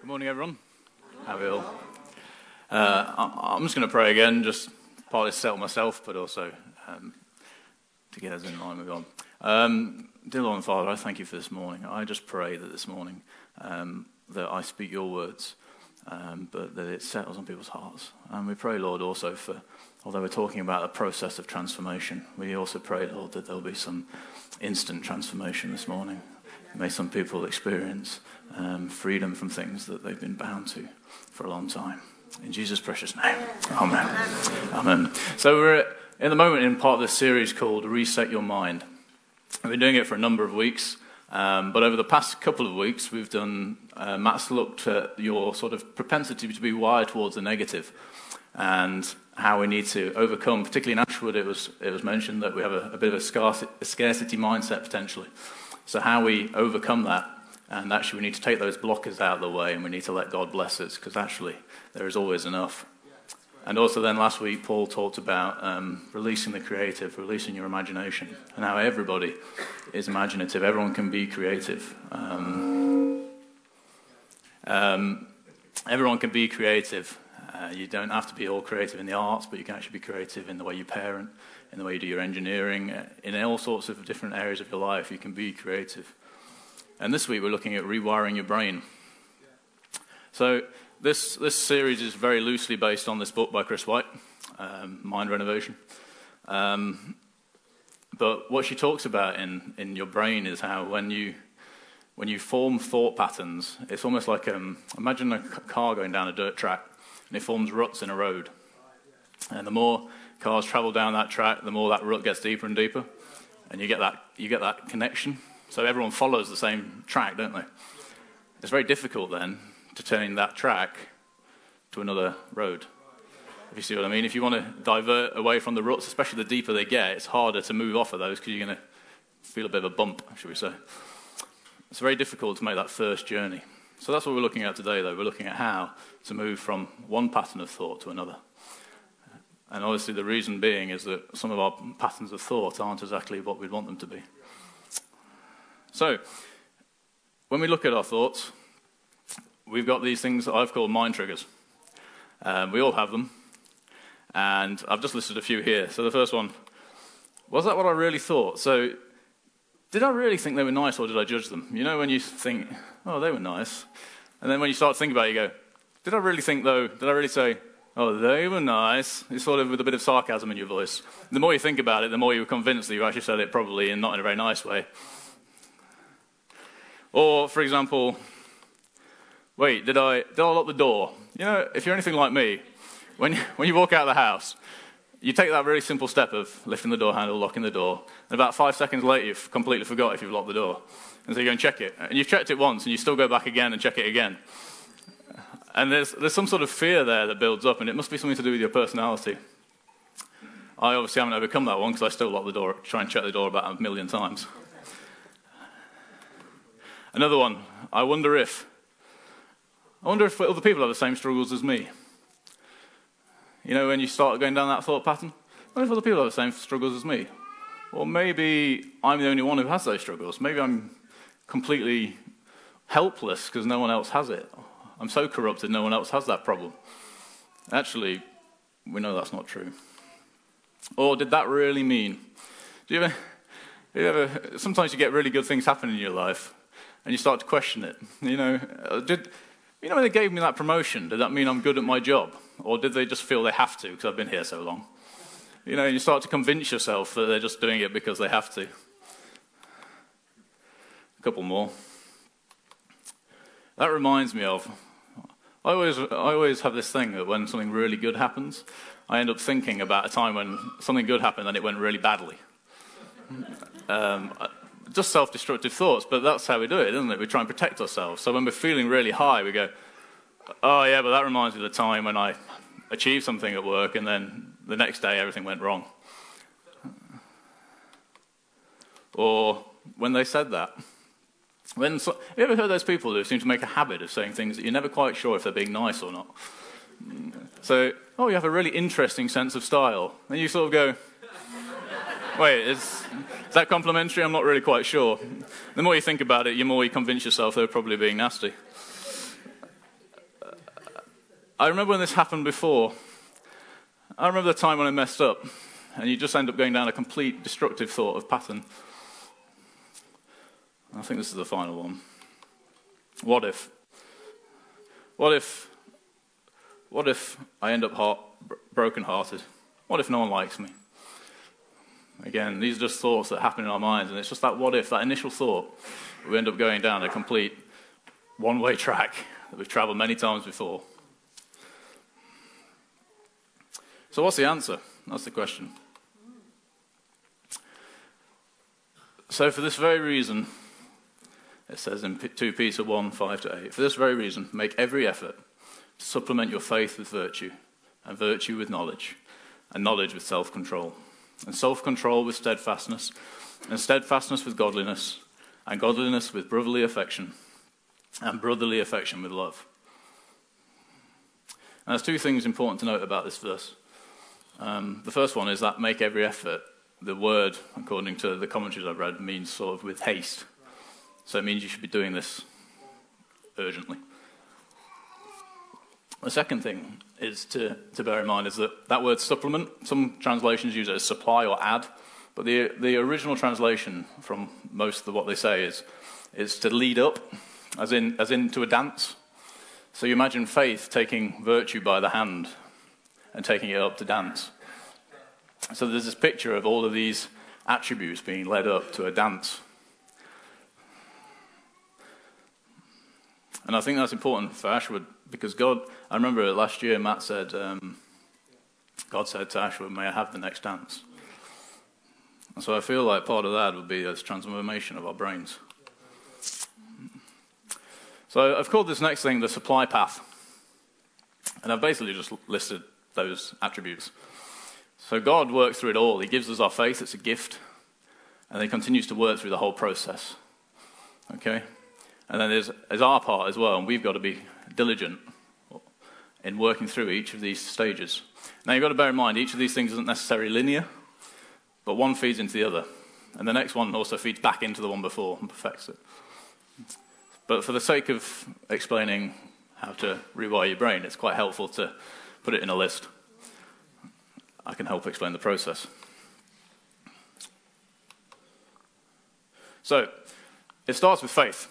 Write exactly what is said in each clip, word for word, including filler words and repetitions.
Morning, everyone. How are you all? Uh, I- I'm just going to pray again, just partly to settle myself, but also um, to get us in line with God. Um, dear Lord and Father, I thank you for this morning. I just pray that this morning um, that I speak your words, um, but that it settles on people's hearts. And we pray, Lord, also for, although we're talking about a process of transformation, we also pray, Lord, that there'll be some instant transformation this morning. May some people experience um, freedom from things that they've been bound to for a long time. In Jesus' precious name. Amen. Amen. So we're in the moment in part of this series called Reset Your Mind. We've been doing it for a number of weeks, um, but over the past couple of weeks we've done, uh, Matt's looked at your sort of propensity to be wired towards the negative and how we need to overcome, particularly in Ashwood it was, it was mentioned that we have a, a bit of a scarcity, a scarcity mindset potentially. So how we overcome that, and actually we need to take those blockers out of the way and we need to let God bless us, because actually there is always enough. And also then last week Paul talked about um, releasing the creative, releasing your imagination, and how everybody is imaginative, everyone can be creative. Um, um, everyone can be creative. Uh, you don't have to be all creative in the arts, but you can actually be creative in the way you parent, in the way you do your engineering, in all sorts of different areas of your life. You can be creative. And this week we're looking at rewiring your brain. So this this series is very loosely based on this book by Chris White, um, Mind Renovation. Um, but what she talks about in, in your brain is how when you when you form thought patterns, it's almost like um, imagine a car going down a dirt track, and it forms ruts in a road. And the more cars travel down that track, the more that rut gets deeper and deeper, and you get that you get that connection. So everyone follows the same track, don't they? It's very difficult then to turn that track to another road, if you see what I mean. If you want to divert away from the ruts, especially the deeper they get, it's harder to move off of those because you're going to feel a bit of a bump, should we say. It's very difficult to make that first journey. So that's what we're looking at today, though. We're looking at how to move from one pattern of thought to another. And obviously the reason being is that some of our patterns of thought aren't exactly what we'd want them to be. So, when we look at our thoughts, we've got these things that I've called mind triggers. Um, we all have them. And I've just listed a few here. So the first one, was that what I really thought? So, did I really think they were nice or did I judge them? You know when you think, oh, they were nice. And then when you start to think about it, you go, did I really think though, did I really say, oh, they were nice? It's sort of with a bit of sarcasm in your voice. The more you think about it, the more you're convinced that you actually said it probably and not in a very nice way. Or, for example, wait, did I did I lock the door? You know, if you're anything like me, when you, when you walk out of the house, you take that really simple step of lifting the door handle, locking the door, and about five seconds later you've completely forgot if you've locked the door. And so you go and check it. And you've checked it once, and you still go back again and check it again. And there's there's some sort of fear there that builds up, and it must be something to do with your personality. I obviously haven't overcome that one because I still lock the door, try and check the door about a million times. Another one, I wonder if, I wonder if other people have the same struggles as me. You know, when you start going down that thought pattern, I wonder if other people have the same struggles as me. Or maybe I'm the only one who has those struggles. Maybe I'm completely helpless because no one else has it. I'm so corrupted, no one else has that problem. Actually, we know that's not true. Or did that really mean? Do you ever, do you ever, sometimes you get really good things happen in your life, and you start to question it. You know, did you know when they gave me that promotion, did that mean I'm good at my job? Or did they just feel they have to because I've been here so long? You know, you start to convince yourself that they're just doing it because they have to. A couple more. That reminds me of, I always, I always have this thing that when something really good happens, I end up thinking about a time when something good happened and it went really badly. Um, just self-destructive thoughts, but that's how we do it, isn't it? We try and protect ourselves. So when we're feeling really high, we go, oh yeah, but that reminds me of the time when I achieved something at work and then the next day everything went wrong. Or when they said that. When so, have you ever heard those people who seem to make a habit of saying things that you're never quite sure if they're being nice or not? So, oh, you have a really interesting sense of style. And you sort of go, wait, is, is that complimentary? I'm not really quite sure. The more you think about it, the more you convince yourself they're probably being nasty. I remember when this happened before. I remember the time when I messed up, and you just end up going down a complete destructive sort of pattern. I think this is the final one. What if? What if? What if I end up heart, broken-hearted? What if no one likes me? Again, these are just thoughts that happen in our minds, and it's just that what if, that initial thought, we end up going down a complete one-way track that we've traveled many times before. So what's the answer? That's the question. So for this very reason, it says in Second Peter one, five to eight, for this very reason, make every effort to supplement your faith with virtue, and virtue with knowledge, and knowledge with self-control, and self-control with steadfastness, and steadfastness with godliness, and godliness with brotherly affection, and brotherly affection with love. And there's two things important to note about this verse. Um, the first one is that make every effort. The word, according to the commentaries I've read, means sort of with haste. So it means you should be doing this urgently. The second thing is to, to bear in mind is that that word supplement, some translations use it as supply or add, but the the original translation from most of what they say is, is to lead up, as in as into a dance. So you imagine faith taking virtue by the hand and taking it up to dance. So there's this picture of all of these attributes being led up to a dance. And I think that's important for Ashwood, because God, I remember last year Matt said, um, God said to Ashwood, may I have the next dance? And so I feel like part of that would be this transformation of our brains. So I've called this next thing the supply path. And I've basically just listed those attributes. So God works through it all. He gives us our faith, it's a gift, and he continues to work through the whole process. Okay? And then there's, there's our part as well, and we've got to be diligent in working through each of these stages. Now you've got to bear in mind, each of these things isn't necessarily linear, but one feeds into the other. And the next one also feeds back into the one before and perfects it. But for the sake of explaining how to rewire your brain, it's quite helpful to put it in a list. I can help explain the process. So, it starts with faith.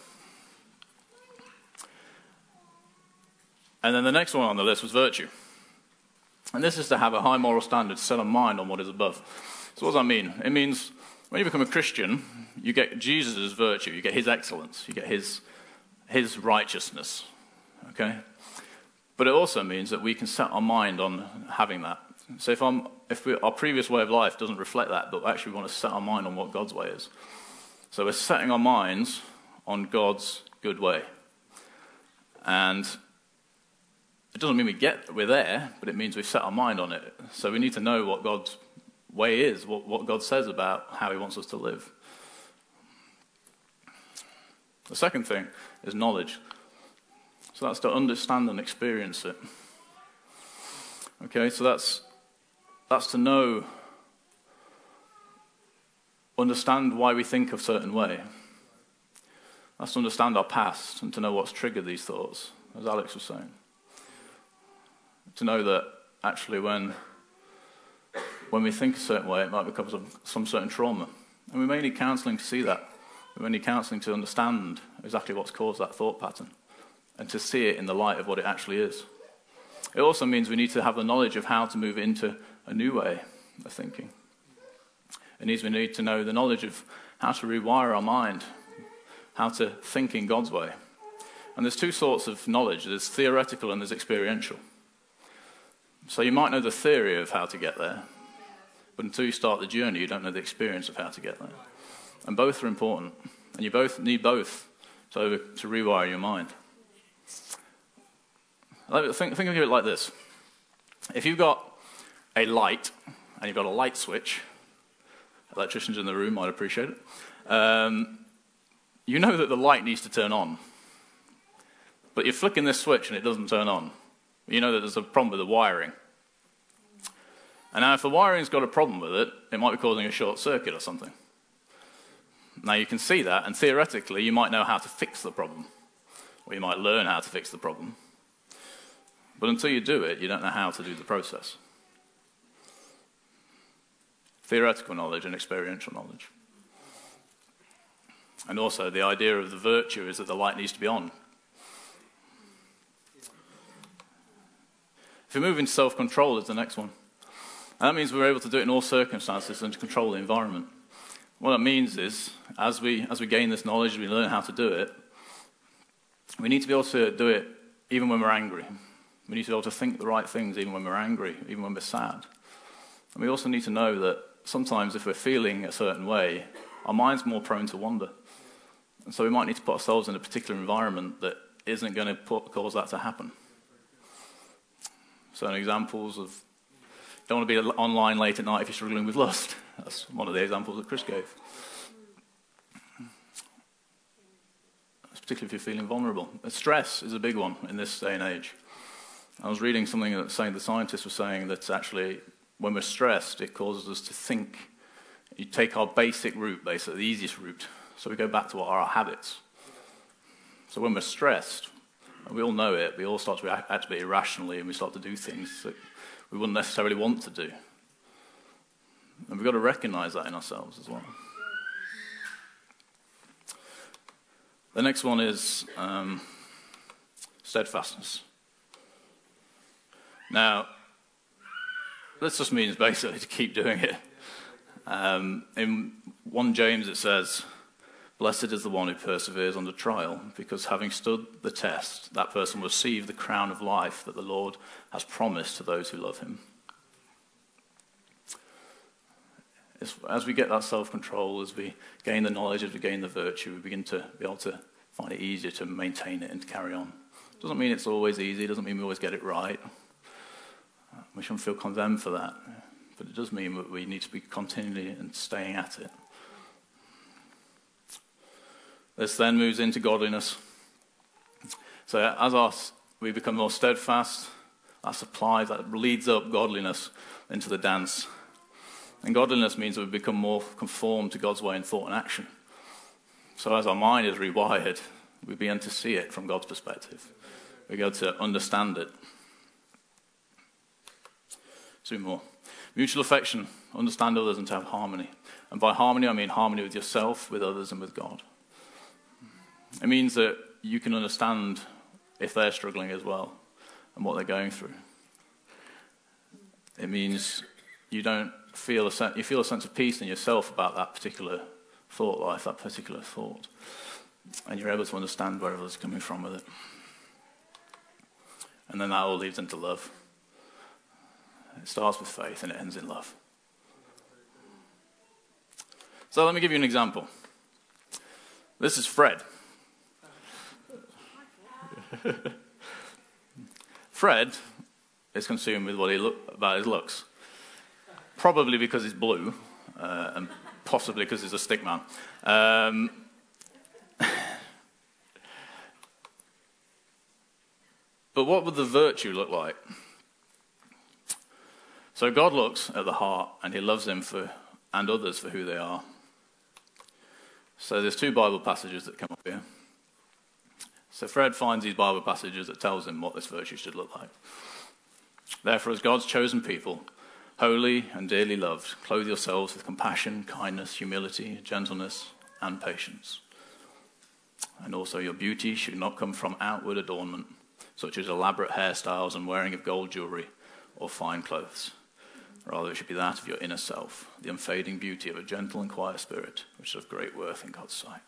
And then the next one on the list was virtue. And this is to have a high moral standard set on mind on what is above. So what does that mean? It means when you become a Christian, you get Jesus' virtue, you get his excellence, you get his, his righteousness. Okay? But it also means that we can set our mind on having that. So if, I'm, if we, our previous way of life doesn't reflect that, but actually we want to set our mind on what God's way is. So we're setting our minds on God's good way. And it doesn't mean we get we're there, but it means we've set our mind on it. So we need to know what God's way is, what, what God says about how he wants us to live. The second thing is knowledge. So that's to understand and experience it. Okay, so that's that's to know, understand why we think a certain way. That's to understand our past and to know what's triggered these thoughts, as Alex was saying. To know that actually when when we think a certain way, it might become some, some certain trauma. And we may need counselling to see that. We may need counselling to understand exactly what's caused that thought pattern and to see it in the light of what it actually is. It also means we need to have the knowledge of how to move into a new way of thinking. It means we need to know the knowledge of how to rewire our mind, how to think in God's way. And there's two sorts of knowledge. There's theoretical and there's experiential. So you might know the theory of how to get there, but until you start the journey, you don't know the experience of how to get there. And both are important, and you both need both so to rewire your mind. Think, think of it like this. If you've got a light, and you've got a light switch, electricians in the room might appreciate it, um, you know that the light needs to turn on. But you're flicking this switch and it doesn't turn on. You know that there's a problem with the wiring. And now if the wiring's got a problem with it, it might be causing a short circuit or something. Now you can see that, and theoretically you might know how to fix the problem, or you might learn how to fix the problem. But until you do it, you don't know how to do the process. Theoretical knowledge and experiential knowledge. And also, the idea of the virtue is that the light needs to be on. If we move into self-control, is the next one. And that means we're able to do it in all circumstances and to control the environment. What that means is, as we as we gain this knowledge, we learn how to do it, we need to be able to do it even when we're angry. We need to be able to think the right things even when we're angry, even when we're sad. And we also need to know that sometimes if we're feeling a certain way, our mind's more prone to wander. And so we might need to put ourselves in a particular environment that isn't going to put, cause that to happen. So examples of, don't want to be online late at night if you're struggling with lust. That's one of the examples that Chris gave. Particularly if you're feeling vulnerable. Stress is a big one in this day and age. I was reading something that saying the scientists were saying that actually when we're stressed, it causes us to think. You take our basic route, basically the easiest route, so we go back to what are our habits. So when we're stressed, and we all know it, we all start to act a bit irrationally and we start to do things that we wouldn't necessarily want to do. And we've got to recognize that in ourselves as well. The next one is um, steadfastness. Now, this just means basically to keep doing it. Um, in First James it says, "Blessed is the one who perseveres under trial, because having stood the test, that person will receive the crown of life that the Lord has promised to those who love him." It's, as we get that self-control, as we gain the knowledge, as we gain the virtue, we begin to be able to find it easier to maintain it and to carry on. It doesn't mean it's always easy, it doesn't mean we always get it right. We shouldn't feel condemned for that. But it does mean that we need to be continually and staying at it. This then moves into godliness. So as our, we become more steadfast, that supplies, that leads up godliness into the dance. And godliness means that we become more conformed to God's way in thought and action. So as our mind is rewired, we begin to see it from God's perspective. We go to understand it. Two more. Mutual affection, understand others and to have harmony. And by harmony, I mean harmony with yourself, with others, and with God. It means that you can understand if they're struggling as well and what they're going through. It means you don't feel a sense, you feel a sense of peace in yourself about that particular thought life, that particular thought. And you're able to understand where others are coming from with it. And then that all leads into love. It starts with faith and it ends in love. So let me give you an example. This is Fred. Fred is consumed with what he look about his looks. Probably because he's blue, uh, and possibly because he's a stick man. Um, but what would the virtue look like? So God looks at the heart, and he loves him for and others for who they are. So there's two Bible passages that come up here. So Fred finds these Bible passages that tells him what this virtue should look like. Therefore, as God's chosen people, holy and dearly loved, clothe yourselves with compassion, kindness, humility, gentleness, and patience. And also your beauty should not come from outward adornment, such as elaborate hairstyles and wearing of gold jewelry or fine clothes. Rather, it should be that of your inner self, the unfading beauty of a gentle and quiet spirit, which is of great worth in God's sight.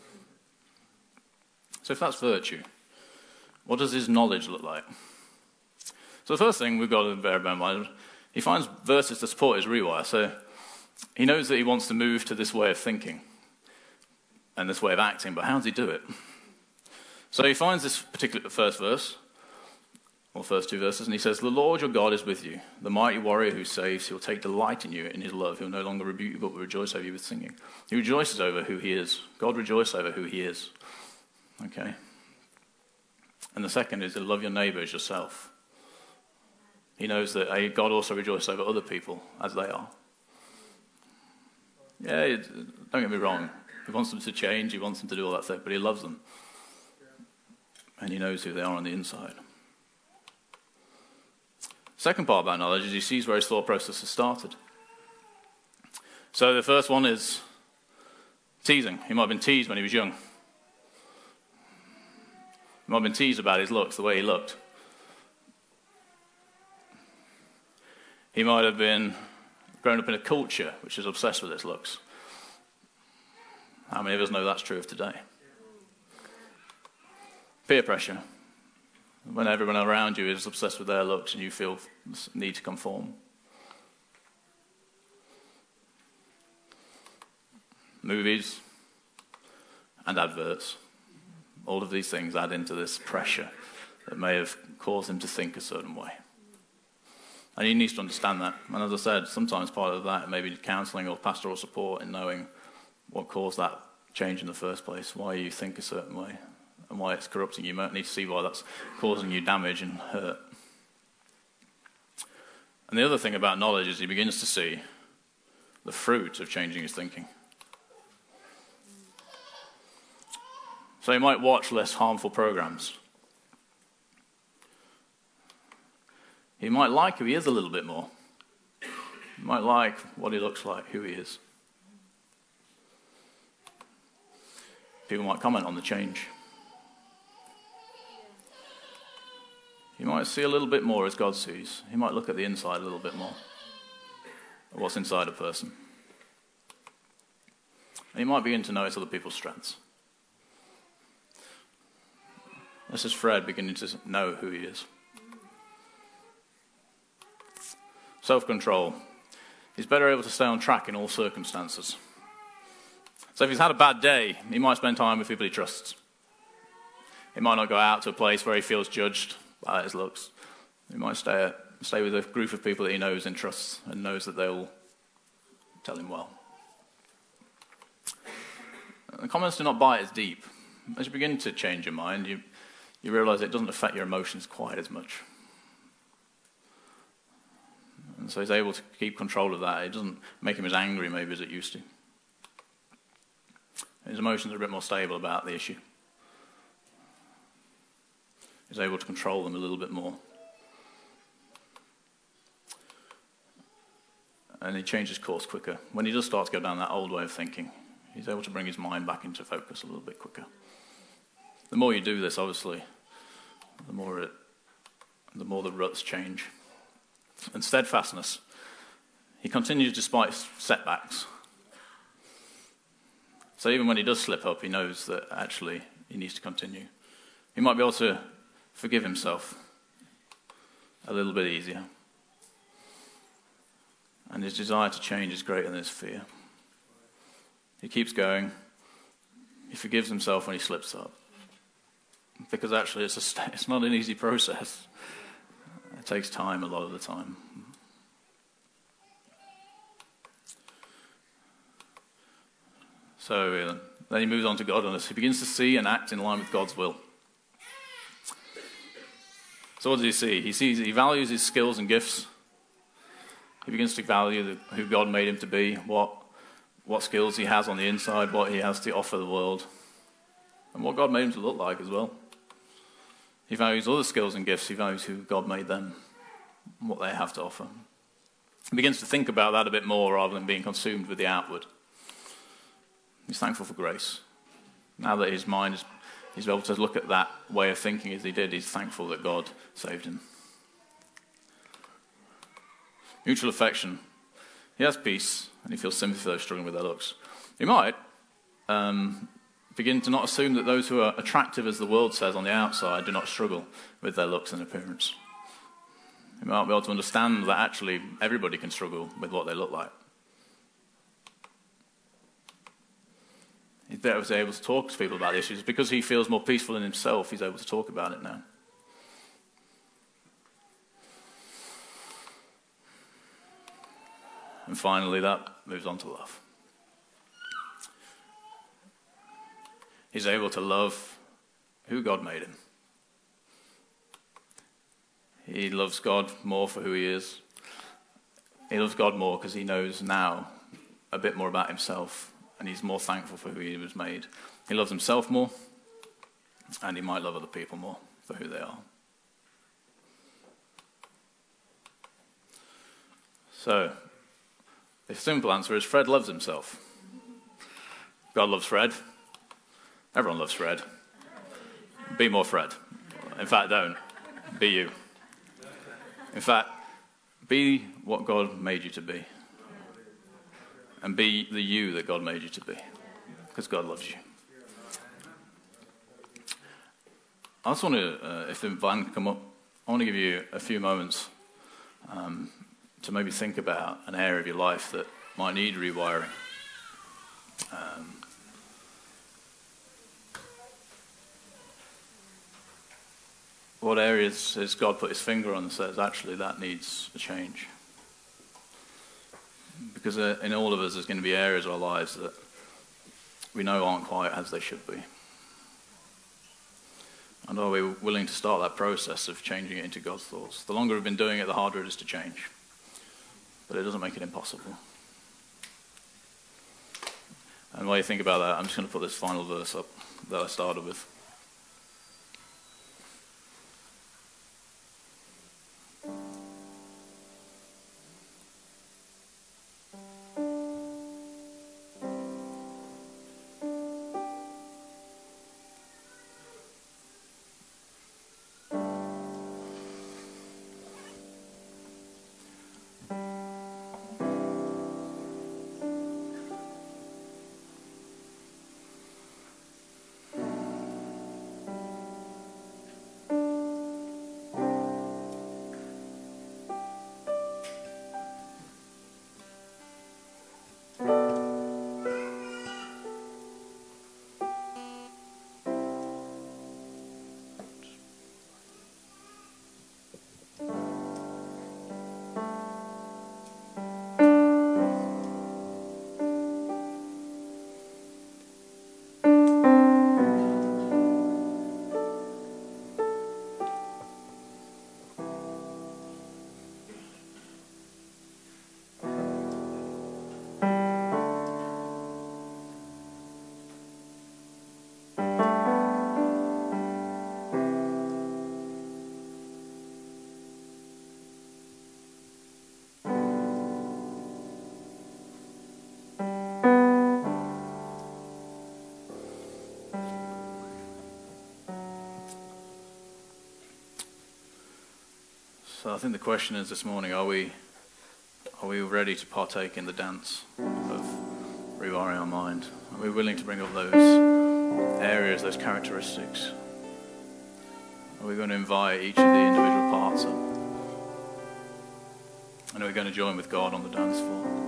So if that's virtue, what does his knowledge look like? So the first thing we've got to bear in mind, he finds verses to support his rewire. So he knows that he wants to move to this way of thinking and this way of acting, but how does he do it? So he finds this particular first verse, or first two verses, and he says, "The Lord your God is with you, the mighty warrior who saves. He will take delight in you, in his love. He will no longer rebuke you, but will rejoice over you with singing." He rejoices over who he is. God rejoices over who he is. Okay? And the second is to love your neighbour as yourself. He knows that uh, God also rejoices over other people as they are. Yeah, it, don't get me wrong. He wants them to change. He wants them to do all that stuff, but he loves them. And he knows who they are on the inside. Second part about knowledge is he sees where his thought process has started. So the first one is teasing. He might have been teased when he was young. He might have been teased about his looks, the way he looked. He might have been grown up in a culture which is obsessed with his looks. How many of us know that's true of today? Peer pressure. When everyone around you is obsessed with their looks and you feel the need to conform. Movies and adverts. All of these things add into this pressure that may have caused him to think a certain way. And he needs to understand that. And as I said, sometimes part of that may be counselling or pastoral support in knowing what caused that change in the first place, why you think a certain way, and why it's corrupting you. You might need to see why that's causing you damage and hurt. And the other thing about knowledge is he begins to see the fruit of changing his thinking. So he might watch less harmful programs. He might like who he is a little bit more. He might like what he looks like, who he is. People might comment on the change. He might see a little bit more as God sees. He might look at the inside a little bit more, of what's inside a person. And he might begin to notice other people's strengths. This is Fred beginning to know who he is. Self-control. He's better able to stay on track in all circumstances. So if he's had a bad day, he might spend time with people he trusts. He might not go out to a place where he feels judged by his looks. He might stay, at, stay with a group of people that he knows and trusts and knows that they'll tell him well. The comments do not bite as deep. As you begin to change your mind, you, you realise it doesn't affect your emotions quite as much. And so he's able to keep control of that. It doesn't make him as angry maybe as it used to. His emotions are a bit more stable about the issue. He's able to control them a little bit more. And he changes course quicker. When he does start to go down that old way of thinking, he's able to bring his mind back into focus a little bit quicker. The more you do this, obviously, the more it, the more the ruts change. And steadfastness. He continues despite setbacks. So even when he does slip up, he knows that actually he needs to continue. He might be able to forgive himself a little bit easier. And his desire to change is greater than his fear. He keeps going. He forgives himself when he slips up. Because actually it's, a, it's not an easy process. It takes time a lot of the time. So uh, then he moves on to godliness. He begins to see and act in line with God's will. So what does he see? He sees, he values his skills and gifts. He begins to value the, who God made him to be, what, what skills he has on the inside, what he has to offer the world, and what God made him to look like as well. He values other skills and gifts. He values who God made them, and what they have to offer. He begins to think about that a bit more rather than being consumed with the outward. He's thankful for grace. Now that his mind is, he's able to look at that way of thinking as he did, he's thankful that God saved him. Mutual affection. He has peace, and he feels sympathy for those struggling with their looks. He might um, begin to not assume that those who are attractive, as the world says on the outside, do not struggle with their looks and appearance. He might be able to understand that actually everybody can struggle with what they look like. He's able to talk to people about the issues. Because he feels more peaceful in himself, he's able to talk about it now. And finally, that moves on to love. He's able to love who God made him. He loves God more for who he is. He loves God more because he knows now a bit more about himself, and he's more thankful for who he was made. He loves himself more, and he might love other people more for who they are. So, the simple answer is Fred loves himself. God loves Fred. Everyone loves Fred. Be more Fred. In fact, don't. Be you. In fact, be what God made you to be. And be the you that God made you to be. Because God loves you. I just want to, uh, if the band come up, I want to give you a few moments um, to maybe think about an area of your life that might need rewiring. Um, what areas has God put his finger on and says, actually, that needs a change? Because uh, in all of us, there's going to be areas of our lives that we know aren't quite as they should be. And are we willing to start that process of changing it into God's thoughts? The longer we've been doing it, the harder it is to change. But it doesn't make it impossible. And while you think about that, I'm just going to put this final verse up that I started with. So I think the question is this morning, are we are we ready to partake in the dance of rewiring our mind? Are we willing to bring up those areas, those characteristics? Are we going to invite each of the individual parts up? And are we going to join with God on the dance floor?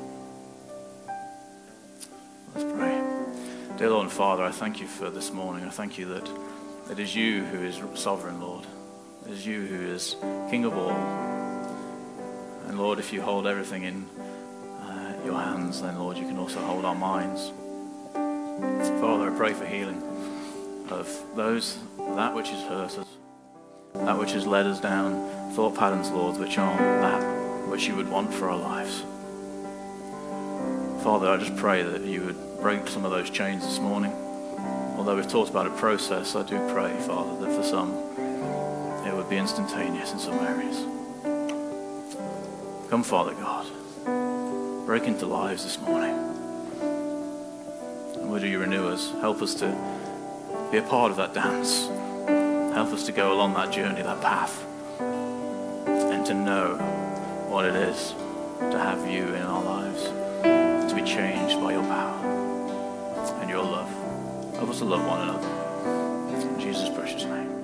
Let's pray. Dear Lord and Father, I thank you for this morning. I thank you that it is you who is sovereign, Lord. It is you who is King of all. And Lord, if you hold everything in uh, your hands, then Lord, you can also hold our minds. Father, I pray for healing of those, that which has hurt us, that which has led us down thought patterns, Lord, which aren't that which you would want for our lives. Father, I just pray that you would break some of those chains this morning. Although we've talked about a process, I do pray, Father, that for some, it would be instantaneous in some areas. Come, Father God, break into lives this morning. And would you renew us? Help us to be a part of that dance. Help us to go along that journey, that path, and to know what it is to have you in our lives, to be changed by your power and your love. Help us to love one another. In Jesus' precious name.